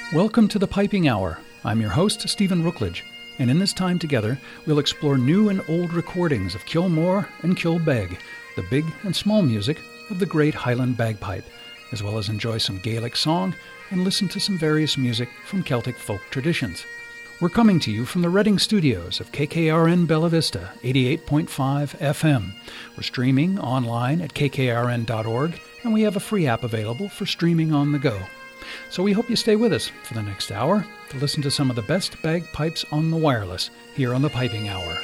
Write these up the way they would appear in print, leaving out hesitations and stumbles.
Welcome to the Piping Hour. I'm your host, Stephen Rookledge, and in this time together, we'll explore new and old recordings of Kilmore and Kilbeg, the big and small music of the great Highland bagpipe, as well as enjoy some Gaelic song and listen to some various music from Celtic folk traditions. We're coming to you from the Reading studios of KKRN Bella Vista, 88.5 FM. We're streaming online at kkrn.org, and we have a free app available for streaming on the go. So we hope you stay with us for the next hour to listen to some of the best bagpipes on the wireless here on the Piping Hour.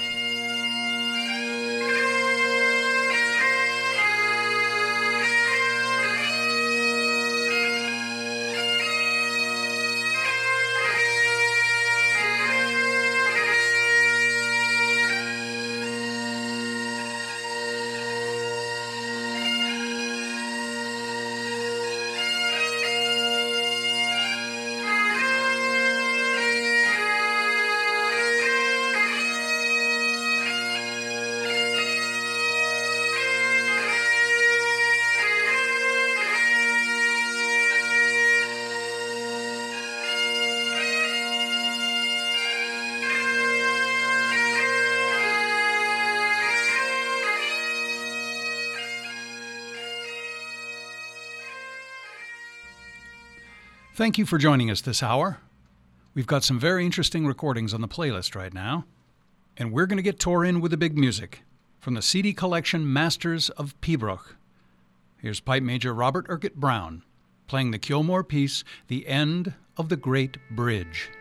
Thank you for joining us this hour. We've got some very interesting recordings on the playlist right now, and we're going to get tore in with the big music from the CD collection Masters of Pibroch. Here's Pipe Major Robert Urquhart Brown playing the Kilmore piece, The End of the Great Bridge.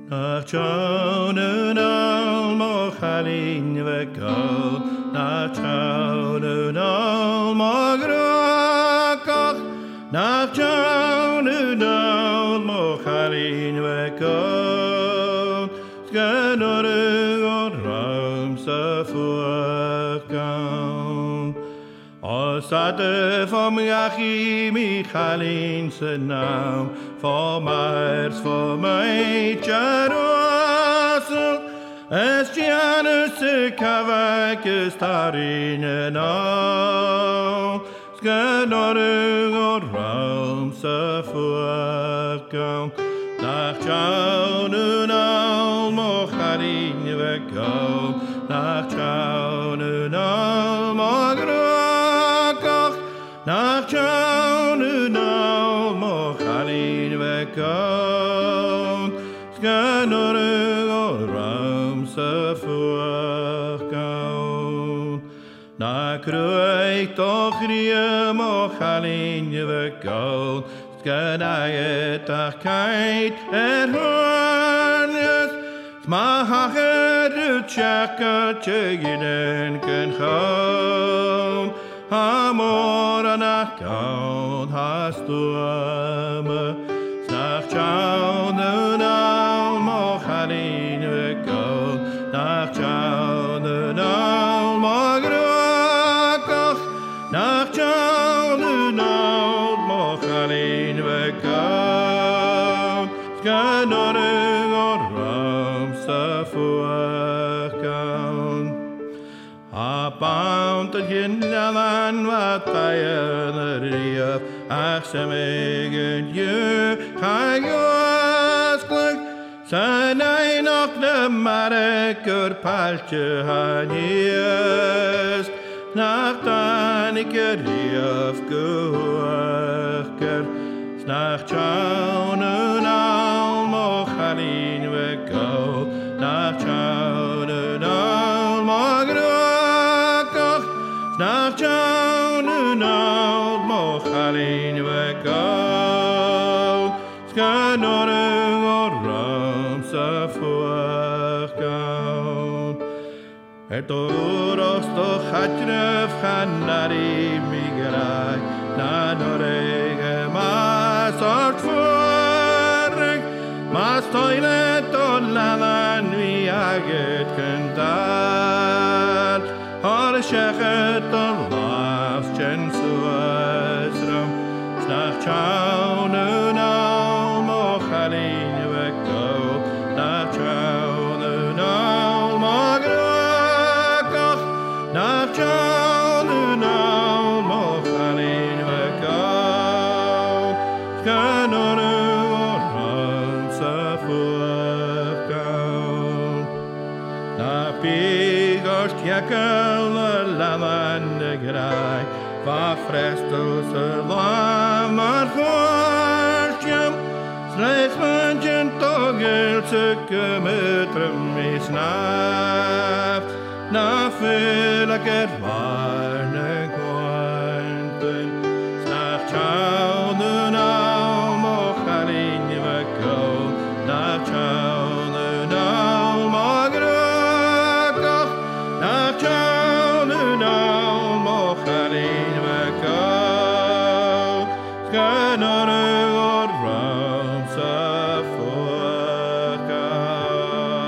Nach John al Mochalin vekol, nach John al Magrakach, nach John al Mochalin vekol, Skenorug or Ram Safuakam. Osate vom Yachi Michalin senam, vom Ers vom Jerusalem, es Janus Kavak is Tarinenau, Skenorug or Ram Safuakam, nach John al Mochalin vekol, nach John al Magrakach, nach John al Mochalin vekol, Skenorug or Ram Safuakam, nach Ruik toch Rie Mochalin vekol, Skenayet achkeit hoornes, Smachachet utchakat cheginen ken chom, Hamor anachkaun hastuame, Snach chaun al Mochalin vekol, Nach chaun al Magrakach, Nach chaun al Mochalin vekol, Skenorug or Ram Safuakam. Apaunt gen jalan vatayan riaf, ach semegen je chayoskluk, Sanai noch de mareker paltje hanies, Nach tanike riaf gehoorker, Snach John al Mochalin vekol, Nach John al Magrakach, Nach John al Mochalin vekol, Skenorug or Ram Safuakam. Oros toch hatref chanari migrai, Na norege mas ort vorig, Mas toilet on lalan vi aget kentar, Har shechet on las chen suasram, Snach chaun al Mochalin vekol, Nach chaun al Magrakach, Nach chaun al Mochalin vekol, Skenorug or Ram Safuakam. Na pigorst jekel laman de grai, Va frestos lam ar chorstjem, Slechts manchen togel zukke metrum misnaf, Na fylaker varne kwanten, Snach chaun al Mochalin vekol, Nach chaun al Magrakach, Nach chaun al Mochalin vekol, Skenorug or Ram Safuakam.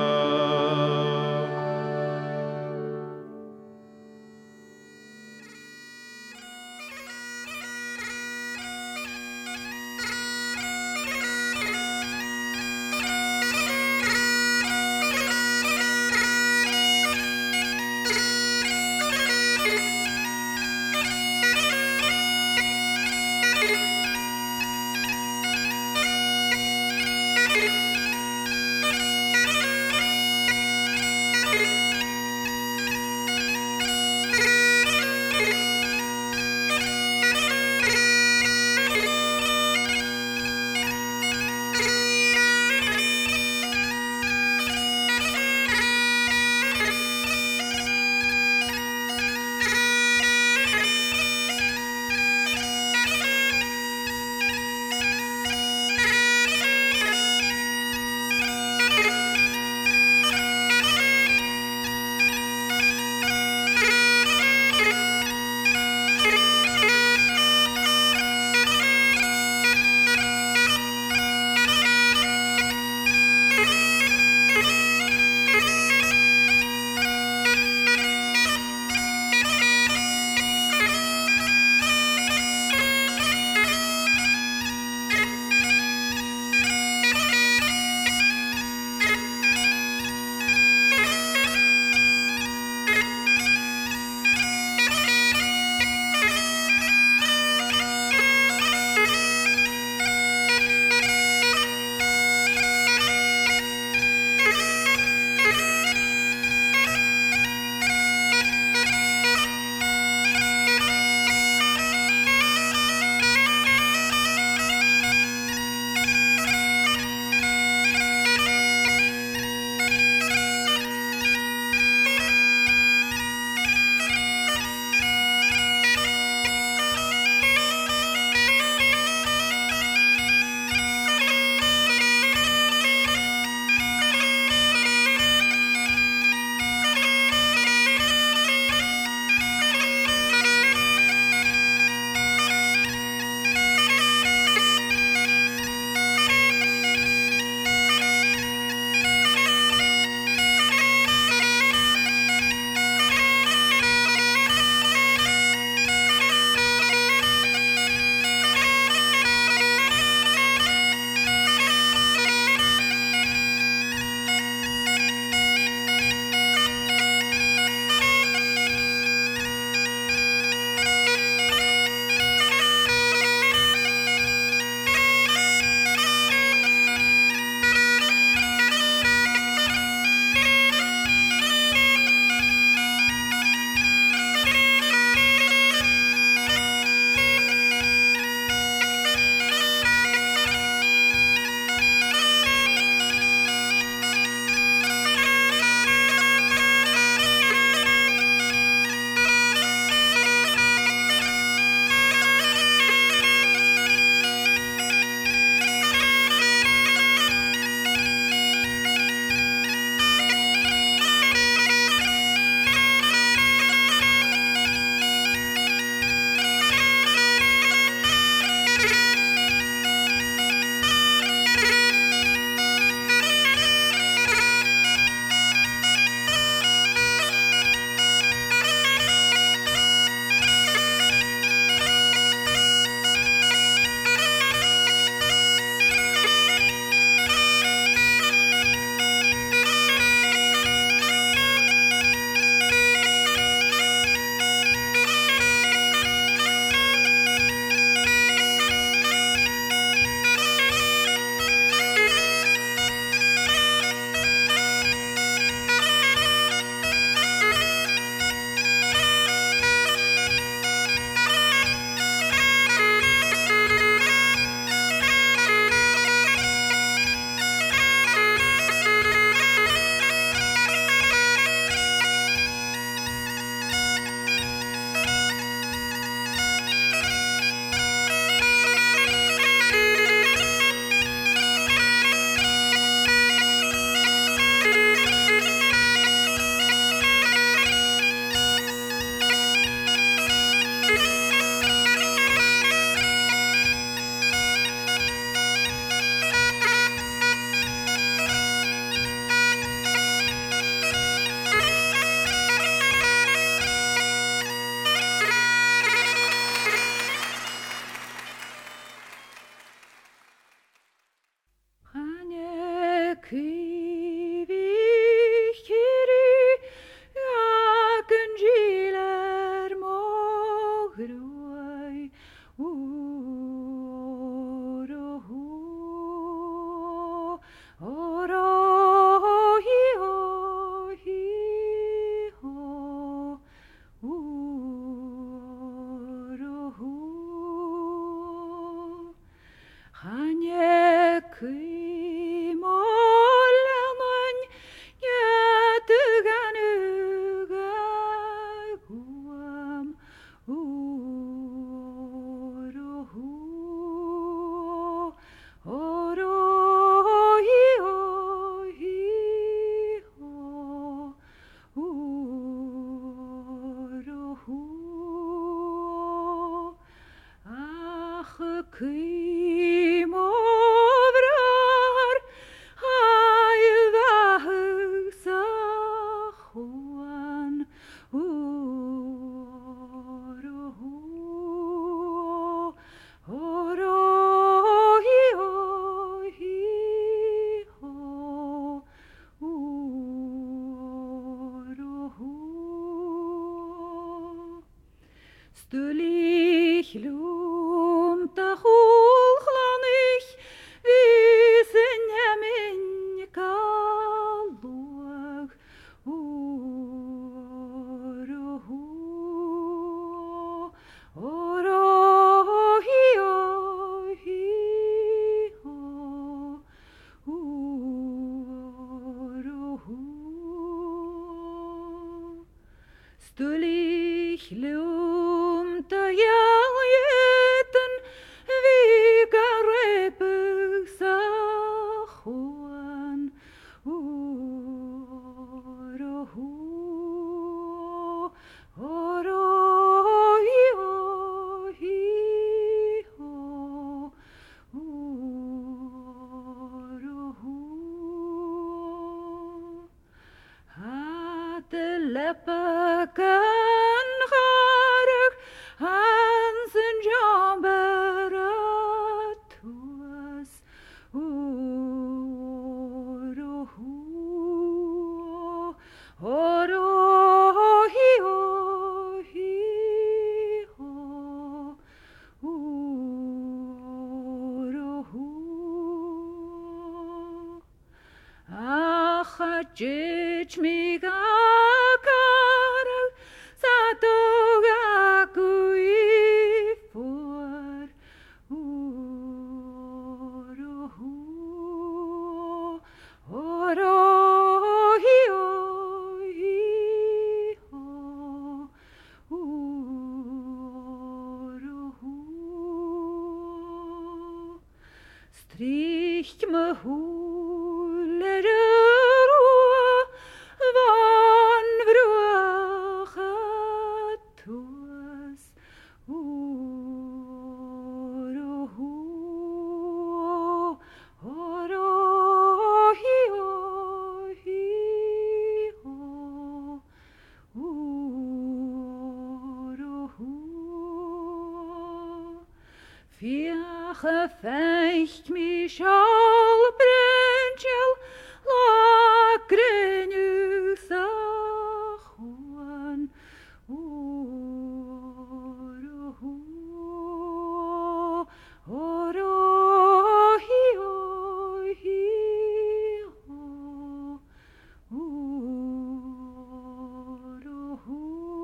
Stulich lumta hulchlanich visen jamin kalug orohu orohi ohi ho orohu Stulich lumta jaljeten vigarepig sachuan orohu orohi ohi ho orohu Hatte leppaken garig Hansen jamberatus orohu orohi ohi ho orohu Ach, jich mi gakarag satogakui for orohu orohi ohi ho orohu Stricht me hulere van vruachatus orohu orohi ohi ho orohu Viache fecht mi shal brenchel lakrenu sachuan orohu orohi ohi ho orohu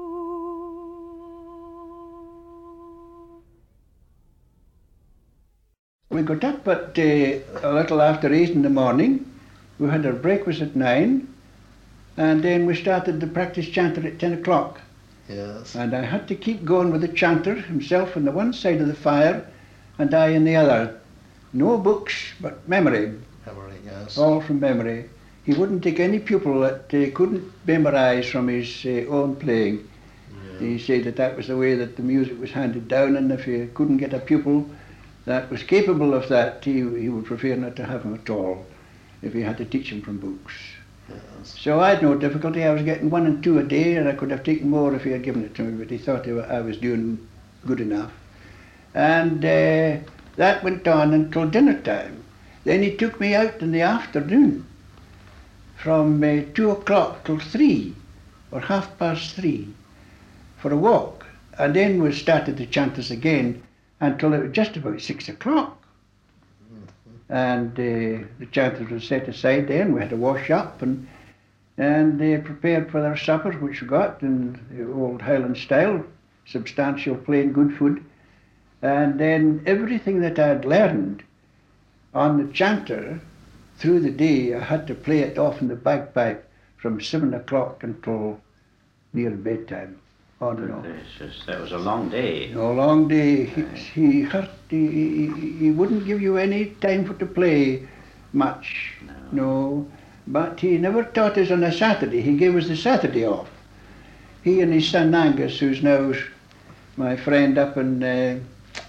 We got up at a little after 8 in the morning. We had our breakfast at 9, and then we started the practice chanter at 10 o'clock. Yes. And I had to keep going with the chanter, himself on the one side of the fire, and I on the other. No books, but memory, Memory, yes. all from memory. He wouldn't take any pupil that couldn't memorize from his own playing. Yeah. He said that that was the way that the music was handed down, and if you couldn't get a pupil that was capable of that, he would prefer not to have him at all if he had to teach him from books. Yes. So I had no difficulty. I was getting 1 and 2 a day, and I could have taken more if he had given it to me, but he thought I was doing good enough. And that went on until dinner time. Then he took me out in the afternoon from 2 o'clock till 3 or 3:30 for a walk. And then we started the chanters again until it was just about 6 o'clock. And the chanters were set aside then. We had to wash up and prepared for their supper, which we got in the old Highland style, substantial, plain, good food. And then everything that I had learned on the chanter through the day, I had to play it off in the bagpipe from 7 o'clock until near bedtime. On and on. That was a long day. A long day. He wouldn't give you any time to play much. No. But he never taught us on a Saturday. He gave us the Saturday off. He and his son Angus, who's now my friend up in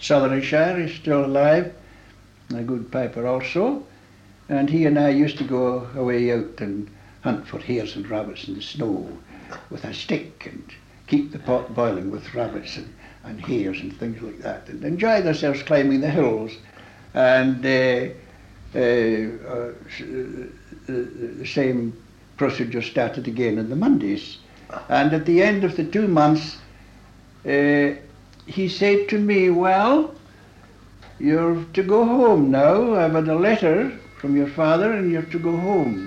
Southernshire. He's still alive, a good piper also. And he and I used to go away out and hunt for hares and rabbits in the snow with a stick and keep the pot boiling with rabbits and hares and things like that, and enjoyed ourselves climbing the hills. And the same procedure started again on the Mondays. And at the end of the 2 months, he said to me, well, you're to go home now. I've had a letter from your father and you're to go home.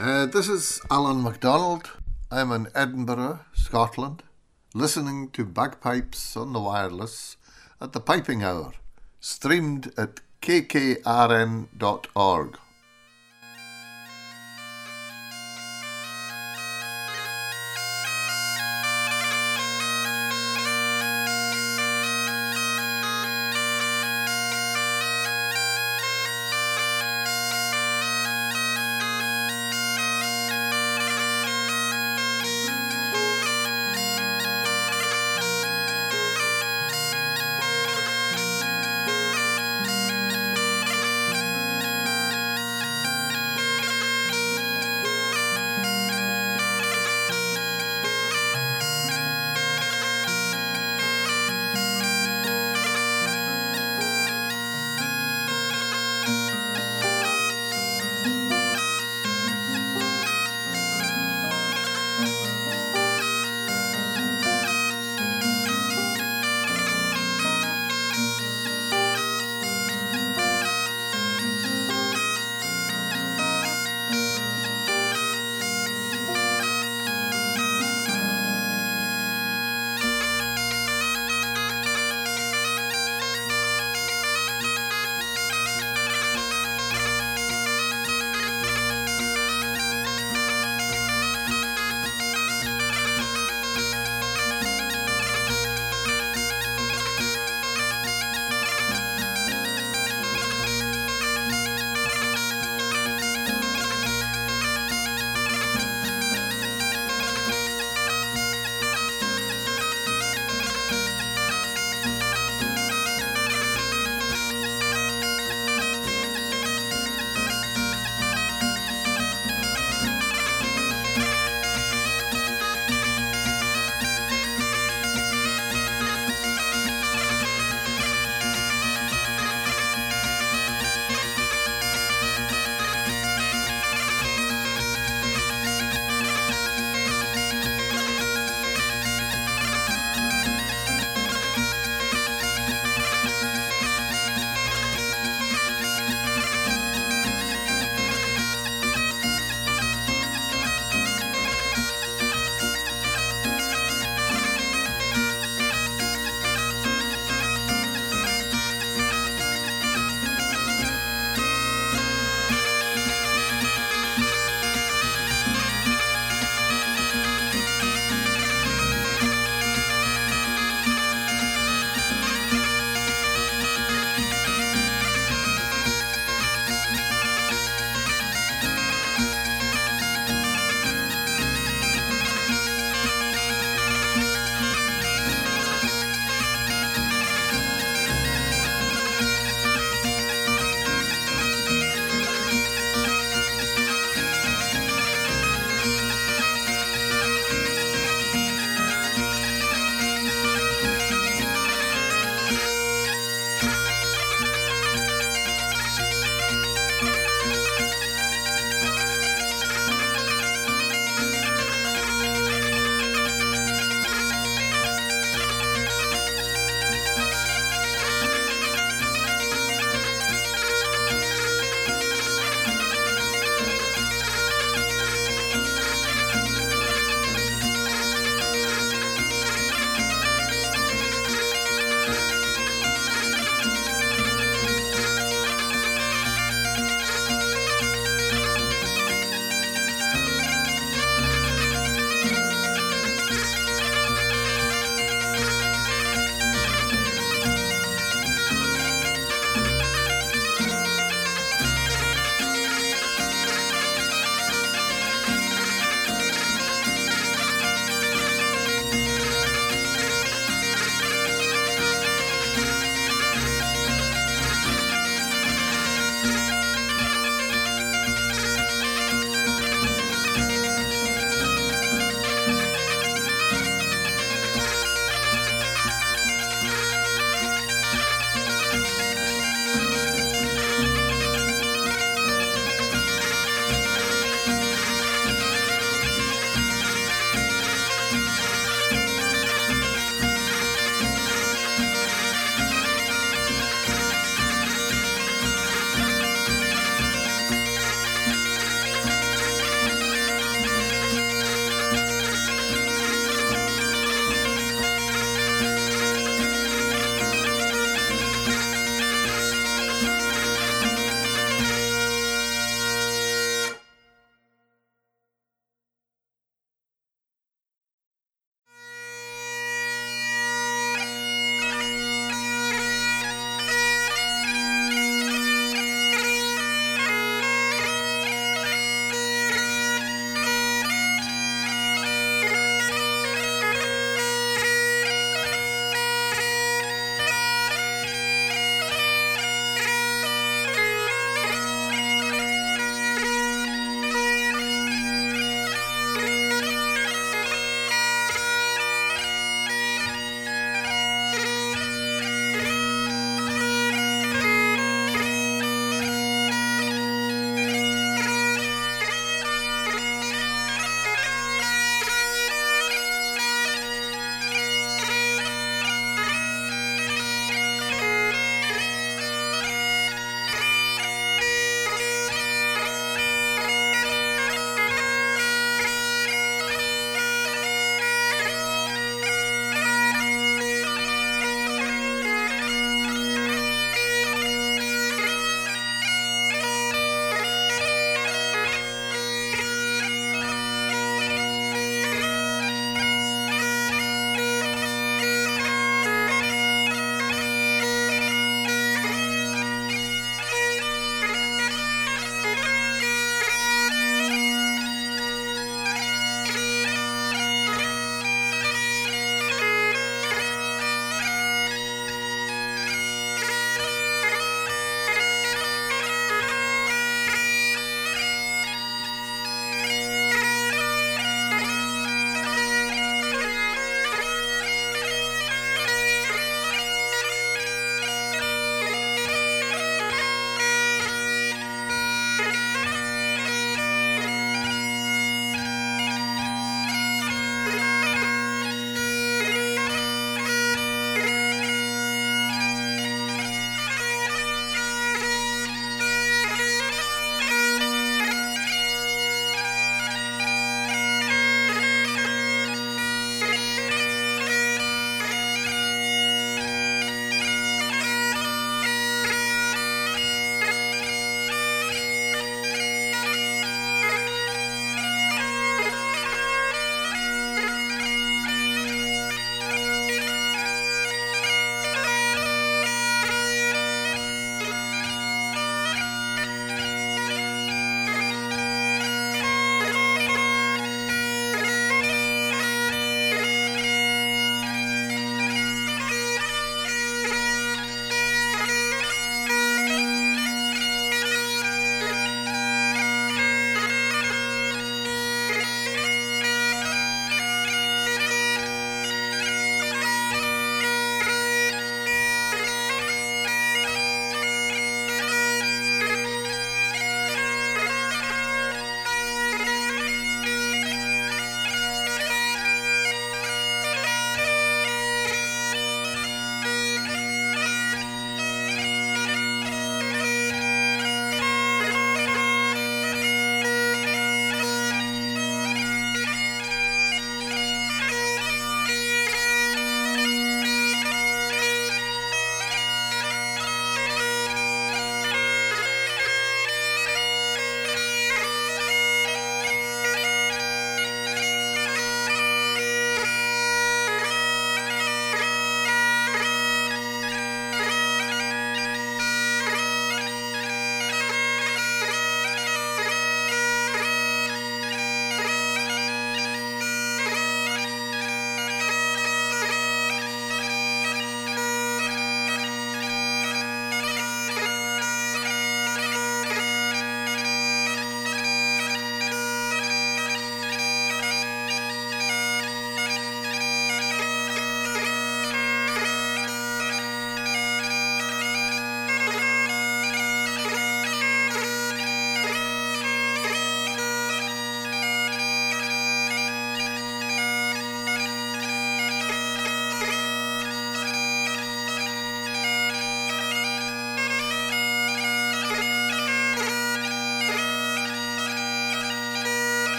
This is Alan MacDonald. I'm in Edinburgh, Scotland, listening to bagpipes on the wireless at the Piping Hour, streamed at kkrn.org.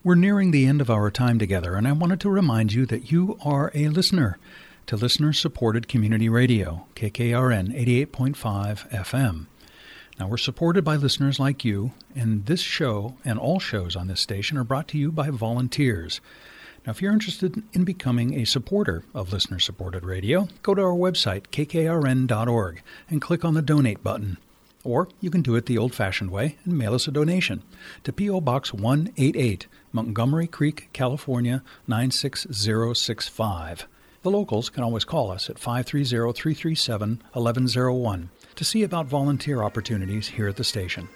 We're nearing the end of our time together, and I wanted to remind you that you are a listener to listener-supported community radio, KKRN 88.5 FM. Now, we're supported by listeners like you, and this show and all shows on this station are brought to you by volunteers. Now, if you're interested in becoming a supporter of listener-supported radio, go to our website, kkrn.org, and click on the Donate button. Or you can do it the old-fashioned way and mail us a donation to P.O. Box 188, Montgomery Creek, California, 96065. The locals can always call us at 530-337-1101 to see about volunteer opportunities here at the station.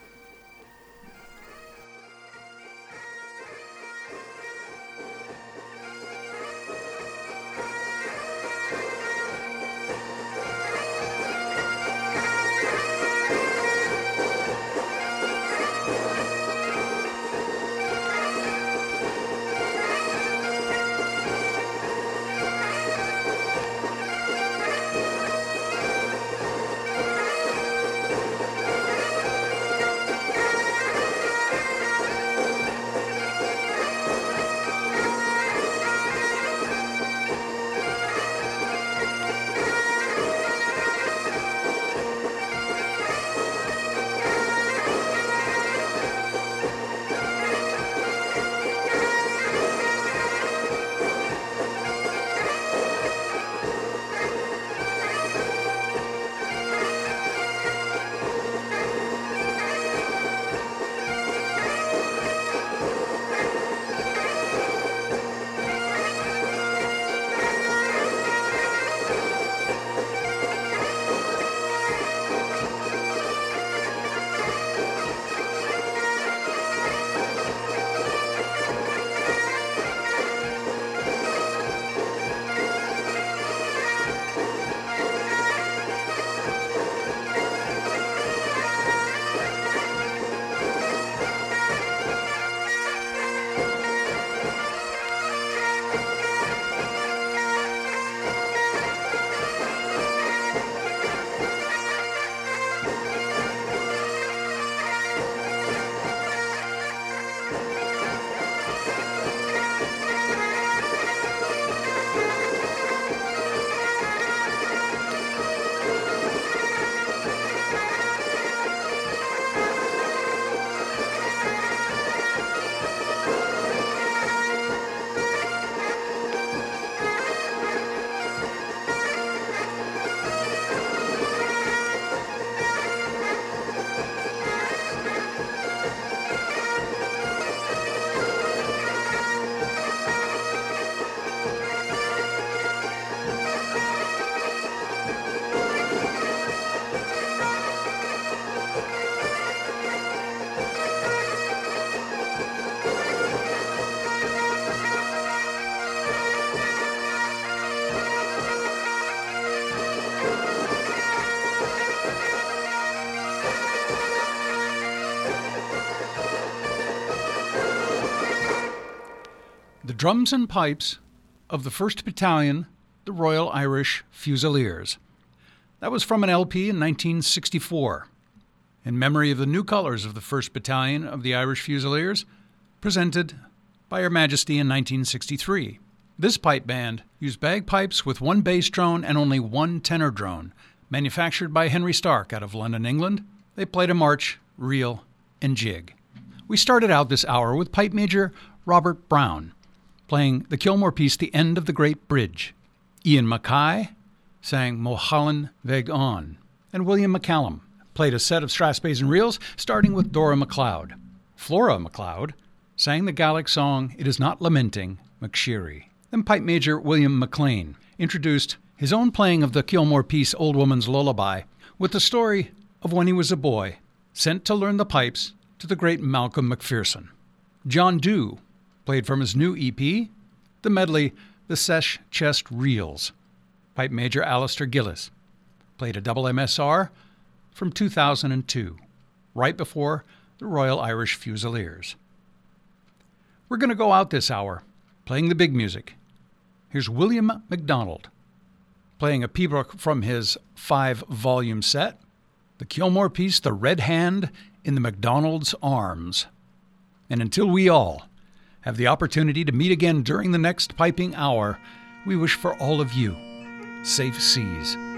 The drums and pipes of the 1st Battalion, the Royal Irish Fusiliers. That was from an LP in 1964, in memory of the new colours of the 1st Battalion of the Irish Fusiliers, presented by Her Majesty in 1963. This pipe band used bagpipes with one bass drone and only one tenor drone, manufactured by Henry Stark out of London, England. They played a march, reel, and jig. We started out this hour with Pipe Major Robert Brown, playing the Kilmore piece, The End of the Great Bridge. Ian Mackay sang Mulholland Veg On, and William McCallum played a set of strathspeys and reels, starting with Dora MacLeod. Flora MacLeod sang the Gaelic song It Is Not Lamenting, McSherry. Then Pipe Major William McLean introduced his own playing of the Kilmore piece Old Woman's Lullaby with the story of when he was a boy, sent to learn the pipes to the great Malcolm McPherson. John Dew played from his new EP, the medley The Sesh Chest Reels. Pipe Major Alistair Gillis played a double MSR from 2002, right before the Royal Irish Fusiliers. We're going to go out this hour playing the big music. Here's William MacDonald playing a pibroch from his 5-volume set, the Kilmore piece, The Red Hand in the MacDonald's Arms. And until we all have the opportunity to meet again during the next piping hour, we wish for all of you safe seas.